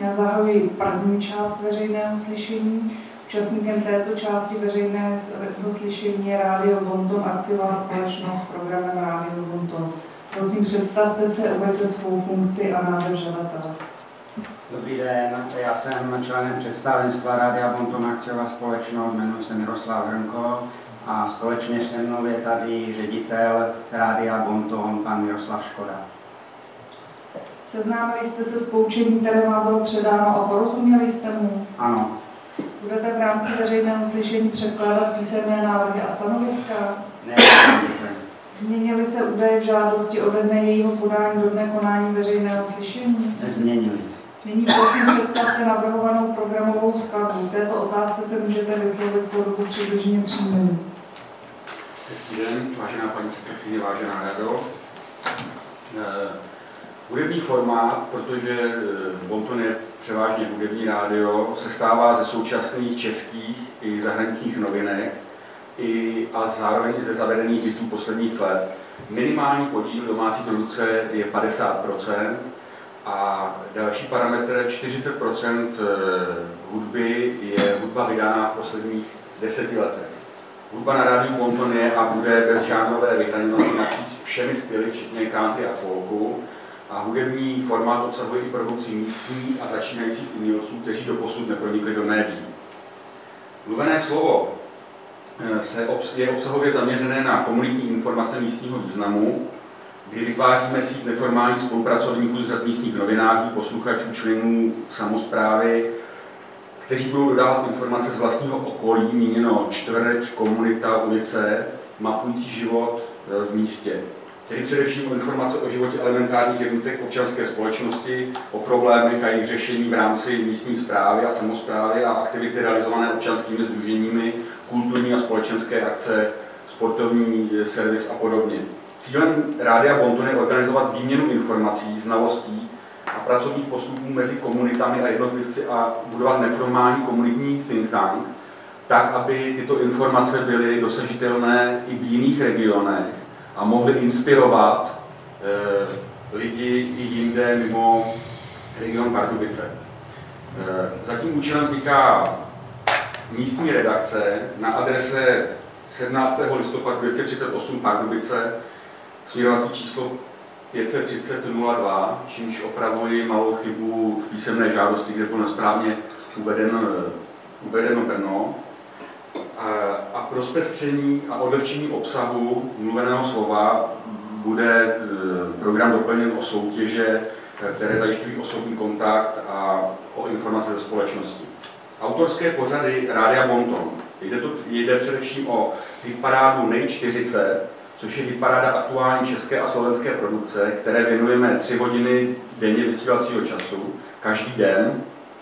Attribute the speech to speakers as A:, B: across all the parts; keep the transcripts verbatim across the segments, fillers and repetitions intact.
A: Já zahajuji první část veřejného slyšení. Účastníkem této části veřejného slyšení je Rádio Bonton, akciová společnost s programem Rádio Bonton. Prosím, představte se, uveďte svou funkci a název žadatele.
B: Dobrý den, já jsem členem představenstva Rádia Bonton, akciová společnost, jmenuji se Miroslav Hrnko a společně se mnou je tady ředitel Rádia Bonton, pan Miroslav Škoda.
A: Seznámili jste se s poučením, které vám bylo předáno a porozuměli jste mu?
B: Ano.
A: Budete v rámci veřejného slyšení předkládat písemné návrhy a stanoviska?
B: Ne,
A: Změnily se údaje v žádosti ode dne jejího podání do dne konání veřejného slyšení?
B: Nezměnili.
A: Nyní prosím představte navrhovanou programovou skladbu. Této otázce se můžete vyslovit po dobu přibližně tří minut.
C: Hezký den, vážená paní předsedkyně, vážená rado. Hudební formát, protože Bonton je převážně hudební rádio, se stává ze současných českých i zahraničních novinek i, a zároveň ze zavedených hitů posledních let. Minimální podíl domácí produkce je padesát procent a další parametr čtyřicet procent hudby je hudba vydaná v posledních deseti letech. Hudba na rádiu Bonton je a bude bezžánrové vyhraněnosti napříč všemi styly, včetně country a folku. A hudební formát obsahuje i produkci místních a začínajících umělců, kteří doposud nepronikli do médií. Mluvené slovo se je obsahově zaměřené na komunitní informace místního významu, kdy vytváříme síť neformálních spolupracovníků z řad místních novinářů, posluchačů, členů samosprávy, kteří budou dodávat informace z vlastního okolí, míněno čtvrť, komunita, ulice, mapující život v místě. Tedy především o informace o životě elementárních jednotek občanské společnosti, o problémech a jejich řešení v rámci místní správy a samosprávy a aktivity realizované občanskými sdruženími, kulturní a společenské akce, sportovní servis a podobně. Cílem Rádia Bonton je organizovat výměnu informací, znalostí a pracovních postupů mezi komunitami a jednotlivci a budovat neformální komunitní think tank, tak, aby tyto informace byly dosažitelné i v jiných regionech a mohly inspirovat e, lidi i jinde mimo region Pardubice. E, za tím účelem vzniká místní redakce na adrese sedmnáctého listopadu dvě stě třicet osm Pardubice, směrovací číslo pět set třicet nula dva, čímž opravuji malou chybu v písemné žádosti, kde bylo nesprávně uvedeno, uvedeno Brno. A pro zpestření a odlehčení obsahu mluveného slova bude program doplněn o soutěže, které zajišťují osobní kontakt a o informace ze společnosti. Autorské pořady Rádia Bonton. Jde, to, jde především o hitparádu Nej čtyřicet, což je hitparáda aktuální české a slovenské produkce, které věnujeme tři hodiny denně vysílacího času, každý den.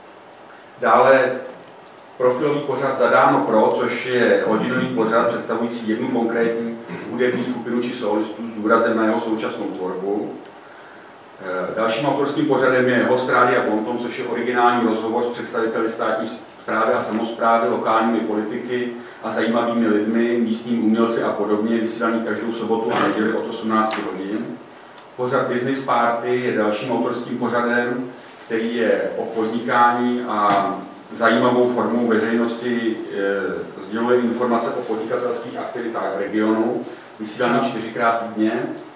C: Dále profilový pořad Zadáno pro, což je hodinový pořad představující jednu konkrétní hudební skupinu či solistů s důrazem na jeho současnou tvorbu. Dalším autorským pořadem je Host Rádia Bonton, což je originální rozhovor s představiteli státní správy a samosprávy, lokálními politiky a zajímavými lidmi, místními umělci a podobně, vysílaný každou sobotu a neděli od osmnácti hodin. Pořad Business Party je dalším autorským pořadem, který je o podnikání a zajímavou formou veřejnosti e, sděluje informace o podnikatelských aktivitách v regionu, vysílaný čtyřikrát týdně.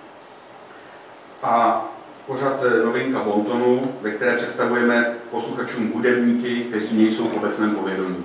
C: A pořad Novinka Bontonu, ve které představujeme posluchačům hudebníky, kteří nejsou v obecném povědomí.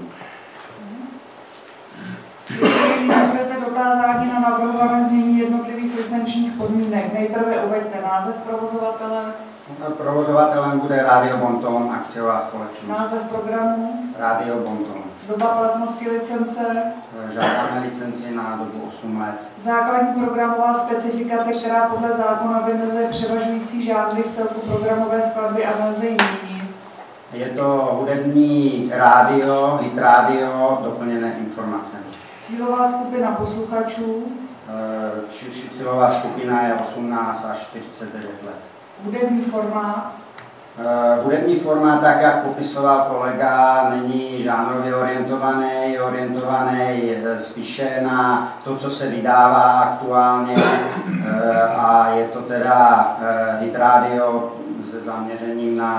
A: Budete dotázáni na navrhované znění jednotlivých licenčních podmínek. Nejprve uveďte název provozovatele.
B: Provozovatelem bude Rádio Bonton, akciová společnost.
A: Název programu.
B: Rádio Bonton.
A: Doba platnosti licence.
B: Žádáme licenci na dobu osm let.
A: Základní programová specifikace, která podle zákona vymezuje převažující žánry v celku programové skladby a nelze ji měnit. Je
B: to hudební rádio, hit rádio, doplněné informace.
A: Cílová skupina posluchačů.
B: Širší cílová skupina je osmnáct až čtyřicet devět let.
A: Hudební formát.
B: Uh, hudební formát, tak jak popisoval kolega, není žánrově orientovaný, je orientovaný spíše na to, co se vydává aktuálně uh, a je to teda uh, hit rádio se zaměřením na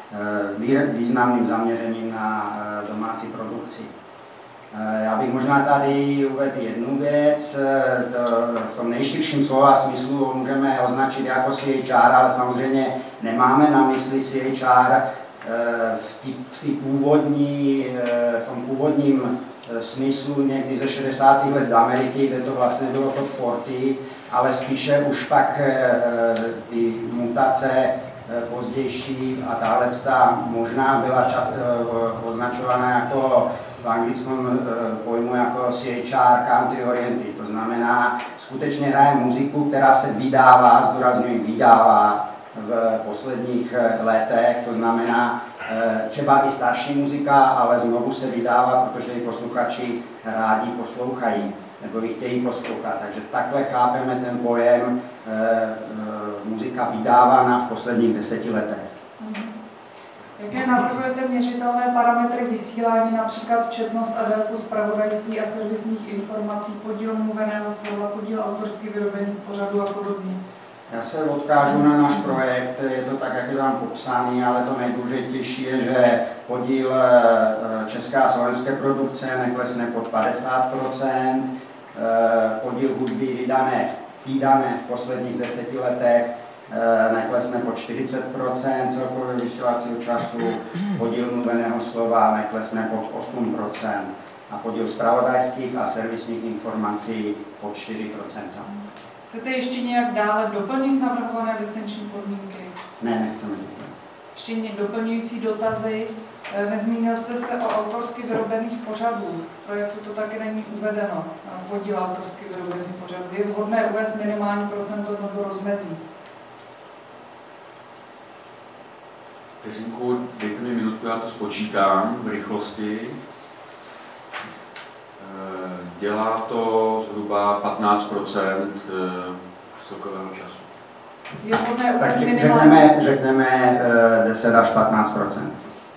B: významným zaměřením na domácí produkci. Já bych možná tady uvedl jednu věc, to v tom nejširším slova smyslu můžeme označit jako C H R, ale samozřejmě nemáme na mysli C H R v, tý, v, tý původní, v tom původním smyslu někdy ze šedesátých let z Ameriky, kde to vlastně bylo top čtyřicet, ale spíše už pak ty mutace pozdější a tahle možná byla čas, označovaná jako v anglickém pojmu jako C H R country oriented, to znamená skutečně hraje muziku, která se vydává, zdůrazňuji vydává v posledních letech, to znamená třeba i starší muzika, ale znovu se vydává, protože ji posluchači rádi poslouchají nebo ji chtějí poslouchat. Takže takhle chápeme ten pojem e, e, muzika vydávaná v posledních deseti letech.
A: Jaké navrhujete měřitelné parametry vysílání, například četnost a délku zpravodajství a servisních informací, podíl mluveného slova, podíl autorsky vyrobených pořadů a podobně?
B: Já se odkážu na náš projekt, je to tak, jak je tam popsaný, ale to nejdůležitější je, že podíl české a slovenské produkce neklesne pod padesát procent, podíl hudby vydané, vydané v posledních deseti letech neklesne pod čtyřicet procent celkového vysílacího času, podíl mluveného slova neklesne pod osm procent a podíl zpravodajských a servisních informací pod čtyři procenta.
A: Chcete ještě nějak dále doplnit navrhované licenční podmínky?
B: Ne, nechceme doplnit.
A: Ještě doplňující dotazy. Nezmínil jste se o autorsky vyrobených pořadů. V projektu to taky není uvedeno, podíl autorsky vyrobených pořadů. Je vhodné uvést minimální procento nebo rozmezí?
C: Vteřinku, dejte mi minutku, já to spočítám v rychlosti. Dělá to zhruba patnáct procent celkového času.
A: Je vhodné uvést
B: tak
A: minimální...
B: řekneme, řekneme deset až patnáct procent.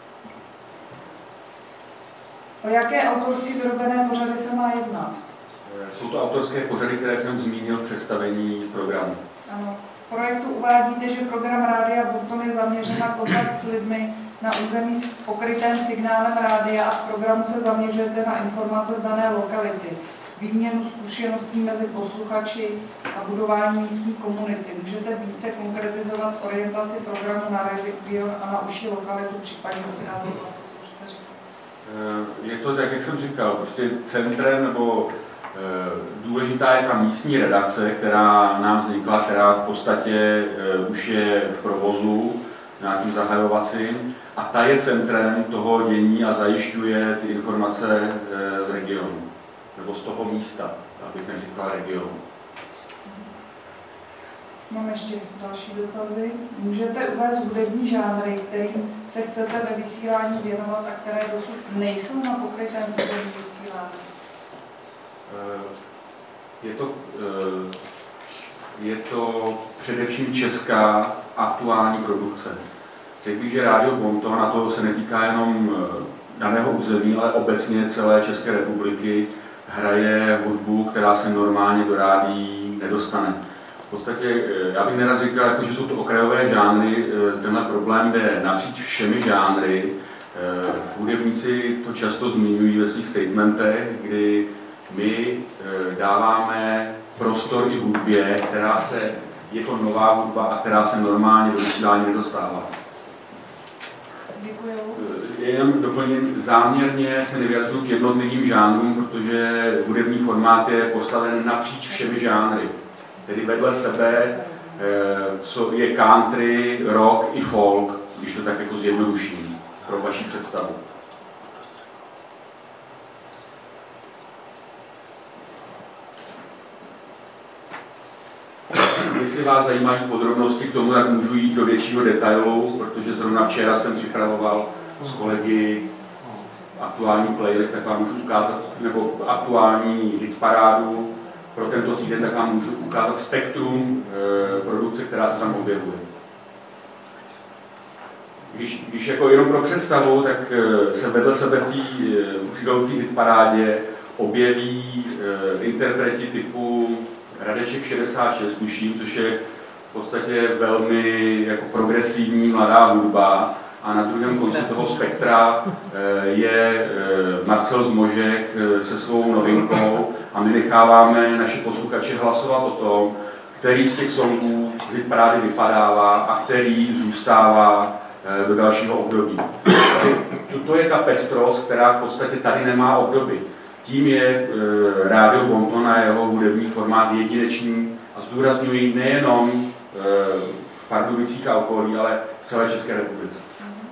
A: O jaké autorsky vyrobené pořady se má jednat?
C: Jsou to autorské pořady, které jsem zmínil v představení programu.
A: Ano. V projektu uvádíte, že program Rádia Bonton je zaměřen na kontakt s lidmi na území s pokrytém signálem rádia a v programu se zaměřujete na informace z dané lokality, výměnu zkušeností mezi posluchači a budování místní komunity. Můžete více konkretizovat orientaci programu na region a na užší lokalitu, případně odkázat na to, co už jste říkal?
C: Je to tak, jak jsem říkal, prostě centrem nebo důležitá je ta místní redakce, která nám vznikla, která v podstatě už je v provozu nějakým zahajovacím a ta je centrem toho dění a zajišťuje ty informace z regionu, nebo z toho místa, abych neříkala regionu.
A: Mám ještě další dotazy. Můžete uvést hudební žánry, kterým se chcete ve vysílání věnovat a které dosud nejsou na pokrytém hudebním vysílání?
C: Je to, je to především česká aktuální produkce. Řekl bych, že Rádio Bonton, a to se netýká jenom daného území, ale obecně celé České republiky, hraje hudbu, která se normálně do rádií nedostane. V podstatě, já bych nerad říkal, jako, že jsou to okrajové žánry, tenhle problém jde napříč všemi žánry. Hudebníci to často zmiňují ve svých statementech, kdy my dáváme prostor i hudbě, která se, je to nová hudba a která se normálně do vysílání nedostává.
A: Děkuji.
C: Jenom doplním, záměrně se nevyjadřuji k jednotlivým žánrům, protože hudební formát je postaven napříč všemi žánry. Tedy vedle sebe je country, rock i folk, když to tak jako zjednoduším pro vaši představu. Jestli vás zajímají podrobnosti k tomu, tak můžu jít do většího detailu, protože zrovna včera jsem připravoval s kolegy aktuální playlist, tak vám můžu ukázat, nebo aktuální hitparádu pro tento týden, tak vám můžu ukázat spektrum e, produkce, která se tam objevuje. Když, když jako jenom pro představu, tak e, se vedle sebe v té e, hitparádě objeví e, interpreti typu Radeček šedesát šest, tuším, což je v podstatě velmi jako progresivní mladá hudba, a na druhém konci toho spektra je Marcel Zmožek se svou novinkou a my necháváme naši posluchače hlasovat o tom, který z těch songů z hitparády vypadává a který zůstává do dalšího období. To je ta pestrost, která v podstatě tady nemá obdoby. Tím je Rádio Bonton a jeho hudební formát jedinečný a zdůrazňuji nejenom v Pardubicích a okolí, ale v celé České republice.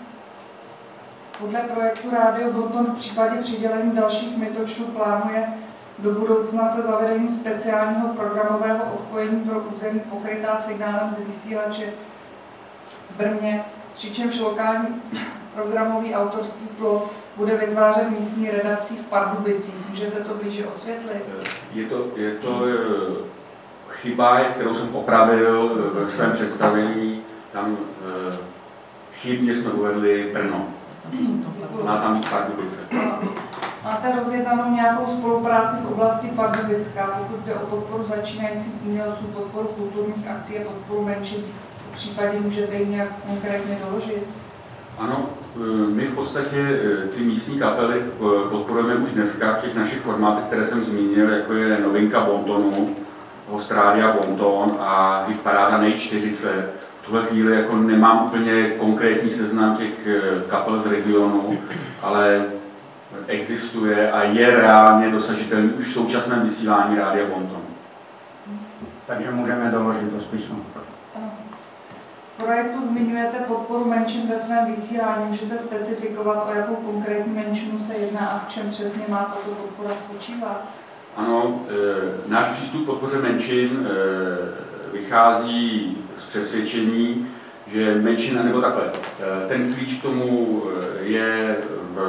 A: Podle projektu Rádio Bonton v případě přidělení dalších metočtů plánuje do budoucna se zavedení speciálního programového odpojení pro území pokrytá signálem z vysílače v Brně, přičemž lokální programový autorský plot bude vytvářet místní redakcí v Pardubicích. Můžete to blíže osvětlit?
C: Je to, je to chyba, kterou jsem opravil ve svém představení. Tam chybně jsme uvedli Brno. Má tam Pardubice.
A: Máte rozjednanou nějakou spolupráci v oblasti Pardubická, pokud jde o podporu začínajících umělců, podporu kulturních akcí a podporu menšin? V případě můžete ji nějak konkrétně doložit?
C: Ano, my v podstatě ty místní kapely podporujeme už dneska v těch našich formátech, které jsem zmínil, jako je novinka Bontonu, host Rádia Bonton a hitparáda Nej čtyřicet. V tuhle chvíli jako nemám úplně konkrétní seznam těch kapel z regionu, ale existuje a je reálně dosažitelný už v současném vysílání Rádia Bonton.
B: Takže můžeme doložit do spisu.
A: V projektu zmiňujete podporu menšin ve svém vysílání. Můžete specifikovat, o jakou konkrétní menšinu se jedná a v čem přesně má tato podpora spočívat?
C: Ano, e, náš přístup k podpoře menšin e, vychází z přesvědčení, že menšina, nebo takhle, e, ten klíč k tomu je v,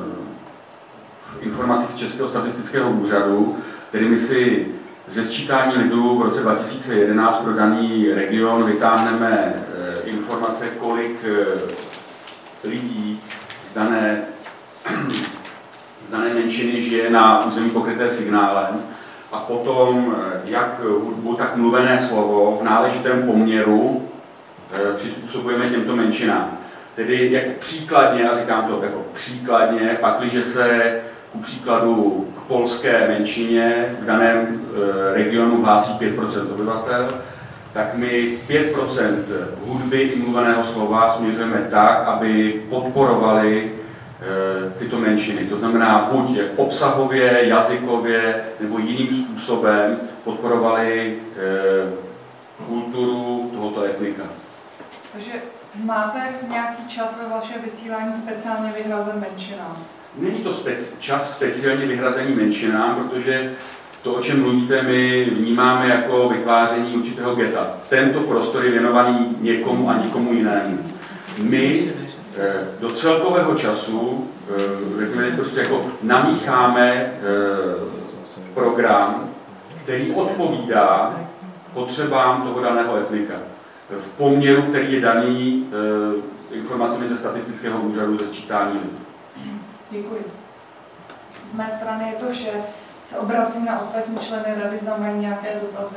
C: v informacích z Českého statistického úřadu, kterými si ze sčítání lidu v roce dva tisíce jedenáct pro daný region vytáhneme informace, kolik lidí z dané, z dané menšiny žije na území pokryté signálem a potom jak hudbu, tak mluvené slovo v náležitém poměru přizpůsobujeme těmto menšinám. Tedy jako příkladně, a říkám to jako příkladně, pakliže se ku příkladu k polské menšině v daném regionu hlásí pět procent obyvatel, tak my pět procent hudby i mluveného slova směřujeme tak, aby podporovali tyto menšiny. To znamená buď obsahově, jazykově nebo jiným způsobem podporovali kulturu tohoto etnika.
A: Takže máte nějaký čas ve vašem vysílání speciálně vyhrazen menšinám?
C: Není to speci- čas speciálně vyhrazený menšinám, protože to, o čem mluvíte, my vnímáme jako vytváření určitého geta. Tento prostor je věnovaný někomu a nikomu jinému. My do celkového času, řekněme, prostě jako namícháme program, který odpovídá potřebám toho daného etnika. V poměru, který je daný informacemi ze statistického úřadu ze sčítání.
A: Děkuji. Z mé strany je to vše. Se obracím na ostatní členy rady, zda mají nějaké dotazy.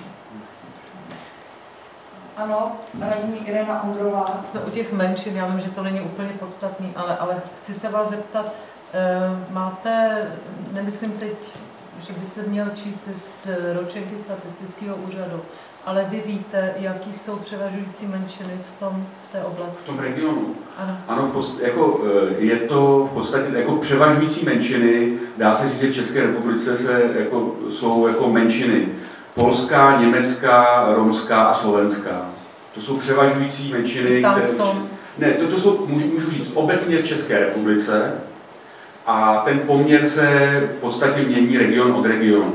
A: Ano, radní Irena Ondrová.
D: Jsme u těch menšin, já vím, že to není úplně podstatný, ale, ale chci se vás zeptat, máte, nemyslím teď, že byste měl číst z ročenky statistického úřadu, ale vy víte, jaký jsou převažující menšiny v, tom, v té oblasti?
C: V tom regionu?
D: Ano.
C: Ano, v post, jako, je to v podstatě jako převažující menšiny, dá se říct, že v České republice se, jako, jsou jako menšiny polská, německá, romská a slovenská. To jsou převažující menšiny,
D: tam
C: které...
D: v tom?
C: Ne, to, to jsou, můžu, můžu říct, obecně v České republice a ten poměr se v podstatě mění region od regionu.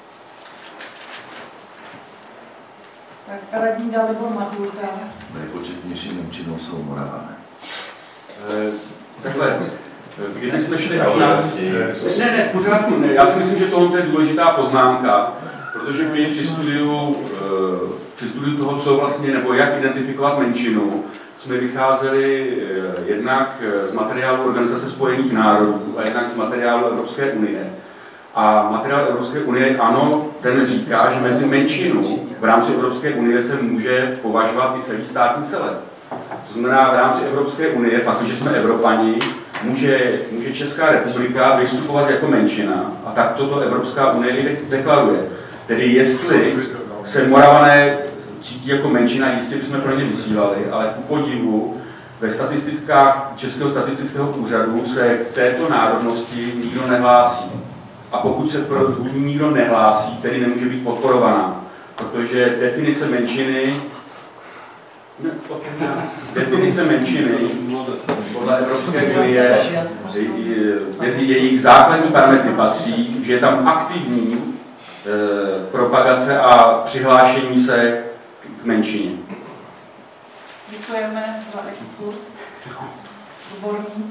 A: Tak radní Dalibor Matulka.
E: Nejpočetnější menšinou jsou Moravané.
C: E, takhle, kdyby jsme šli až na... Ne, ne, v pořádku, ne. Já si myslím, že tohle je důležitá poznámka, protože my při studiu, při studiu toho, co vlastně, nebo jak identifikovat menšinu, jsme vycházeli jednak z materiálu Organizace spojených národů a jednak z materiálu Evropské unie. A materiál Evropské unie, ano, ten říká, že mezi menšinu v rámci Evropské unie se může považovat i celý státní celek. To znamená, v rámci Evropské unie, pak, když jsme Evropani, může, může Česká republika vystupovat jako menšina a tak toto Evropská unie i deklaruje. Tedy jestli se Moravané cítí jako menšina, jistě bychom pro ně vysílali, ale ku podivu ve statistikách Českého statistického úřadu se k této národnosti nikdo nehlásí. A pokud se pro ní nikdo nehlásí, tedy nemůže být podporovaná, protože definice menšiny ne, definice menšiny podle Evropské unie mezi jejich základní parametry patří, že je tam aktivní e, propagace a přihlášení se k menšině.
A: Děkujeme za exkurs. Výborný.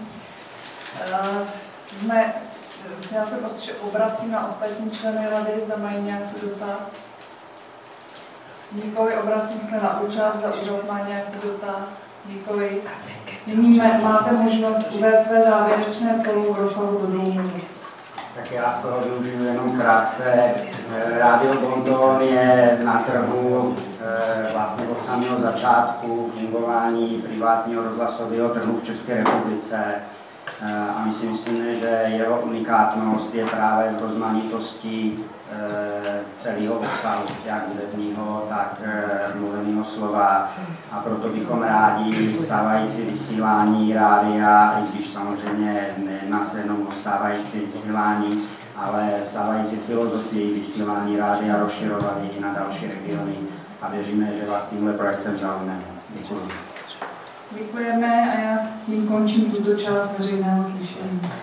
A: Jsme, já se prostě obracím na ostatní členy rady, zda mají nějaký dotaz. Nikoli, obracím se na úřad, zda úřad má nějaký dotaz. Nikoli. Nyní máte možnost uvést své závěrečné slovo v rozsahu do dvou minut.
B: Tak já z toho využiju jenom krátce. Rádio Bonton je na trhu vlastně od samého začátku fungování privátního rozhlasového trhu v České republice. A my si myslíme, že jeho unikátnost je právě v rozmanitosti celého obsahu, jak hudebního, tak mluveného slova. A proto bychom rádi stávající vysílání rádia, i když samozřejmě nejedná se jenom o stávající vysílání, ale stávající filozofii vysílání rádia rozširovali i na další regiony. A věříme, že vás tímhle projektem zaujme. Děkuji.
A: Děkujeme a já tím končím tuto část veřejného slyšení.